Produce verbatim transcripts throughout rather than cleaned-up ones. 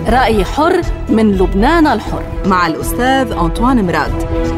رأي حر من لبنان الحر مع الأستاذ أنطوان مراد.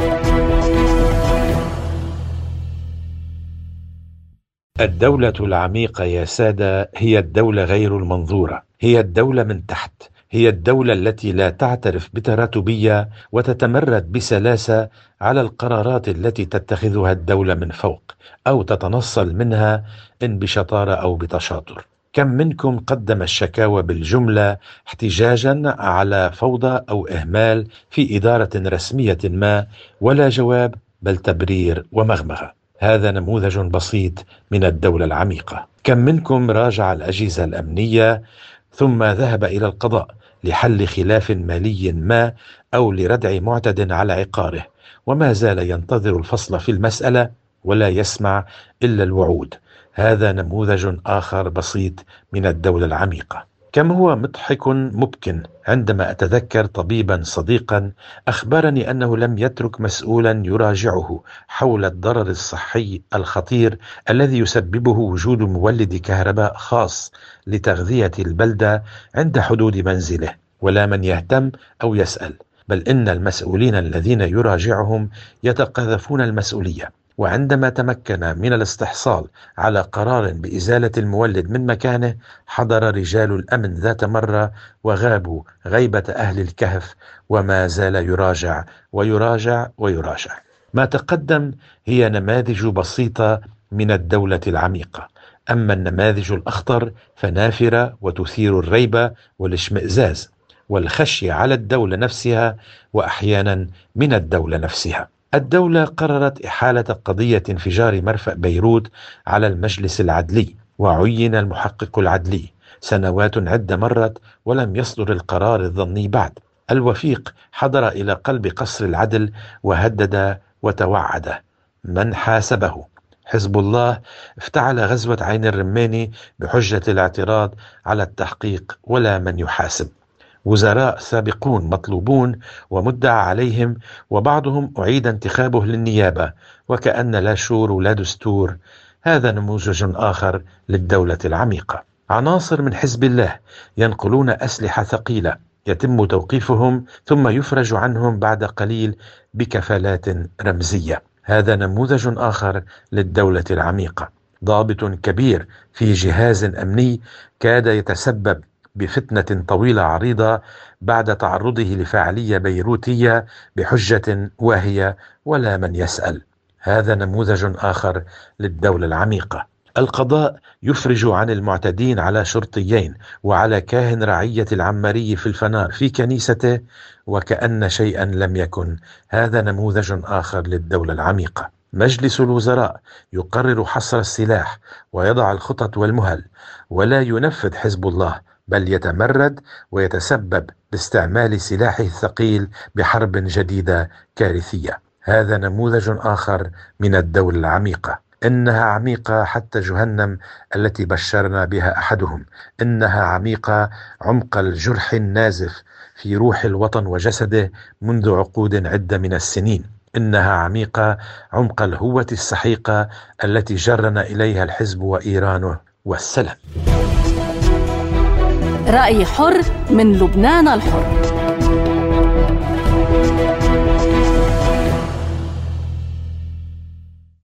الدولة العميقة يا سادة هي الدولة غير المنظورة، هي الدولة من تحت، هي الدولة التي لا تعترف بتراتبية وتتمرد بسلاسة على القرارات التي تتخذها الدولة من فوق أو تتنصل منها إن بشطارة أو بتشاطر. كم منكم قدم الشكاوى بالجملة احتجاجا على فوضى أو إهمال في إدارة رسمية ما، ولا جواب بل تبرير ومغمغة. هذا نموذج بسيط من الدولة العميقة. كم منكم راجع الأجهزة الأمنية ثم ذهب إلى القضاء لحل خلاف مالي ما أو لردع معتد على عقاره، وما زال ينتظر الفصل في المسألة ولا يسمع إلا الوعود. هذا نموذج آخر بسيط من الدولة العميقة. كم هو مضحك مبكٍ عندما أتذكر طبيبا صديقا أخبرني أنه لم يترك مسؤولا يراجعه حول الضرر الصحي الخطير الذي يسببه وجود مولد كهرباء خاص لتغذية البلدة عند حدود منزله، ولا من يهتم أو يسأل، بل إن المسؤولين الذين يراجعهم يتقاذفون المسؤولية. وعندما تمكن من الاستحصال على قرار بإزالة المولد من مكانه، حضر رجال الأمن ذات مرة وغابوا غيبة أهل الكهف، وما زال يراجع ويراجع ويراجع. ما تقدم هي نماذج بسيطة من الدولة العميقة، أما النماذج الأخطر فنافرة وتثير الريبة والاشمئزاز والخشية على الدولة نفسها، وأحيانا من الدولة نفسها. الدولة قررت إحالة قضية انفجار مرفأ بيروت على المجلس العدلي، وعين المحقق العدلي. سنوات عدة مرت ولم يصدر القرار الظني بعد. الوفيق حضر إلى قلب قصر العدل وهدد وتوعد. من حاسبه؟ حزب الله افتعل غزوة عين الرماني بحجة الاعتراض على التحقيق، ولا من يحاسب. وزراء سابقون مطلوبون ومدعى عليهم، وبعضهم أعيد انتخابه للنيابة وكأن لا شور ولا دستور. هذا نموذج آخر للدولة العميقة. عناصر من حزب الله ينقلون أسلحة ثقيلة، يتم توقيفهم ثم يفرج عنهم بعد قليل بكفالات رمزية. هذا نموذج آخر للدولة العميقة. ضابط كبير في جهاز أمني كاد يتسبب بفتنة طويلة عريضة بعد تعرضه لفعالية بيروتية بحجة واهية، ولا من يسأل. هذا نموذج آخر للدولة العميقة. القضاء يفرج عن المعتدين على شرطيين وعلى كاهن رعية العماري في الفنار في كنيسته وكأن شيئا لم يكن. هذا نموذج آخر للدولة العميقة. مجلس الوزراء يقرر حصر السلاح ويضع الخطط والمهل، ولا ينفذ حزب الله، بل يتمرد ويتسبب باستعمال سلاحه الثقيل بحرب جديدة كارثية. هذا نموذج آخر من الدولة العميقة. إنها عميقة حتى جهنم التي بشرنا بها أحدهم. إنها عميقة عمق الجرح النازف في روح الوطن وجسده منذ عقود عدة من السنين. إنها عميقة عمق الهوة السحيقة التي جرنا إليها الحزب وإيرانه. والسلام. رأي حر من لبنان الحر.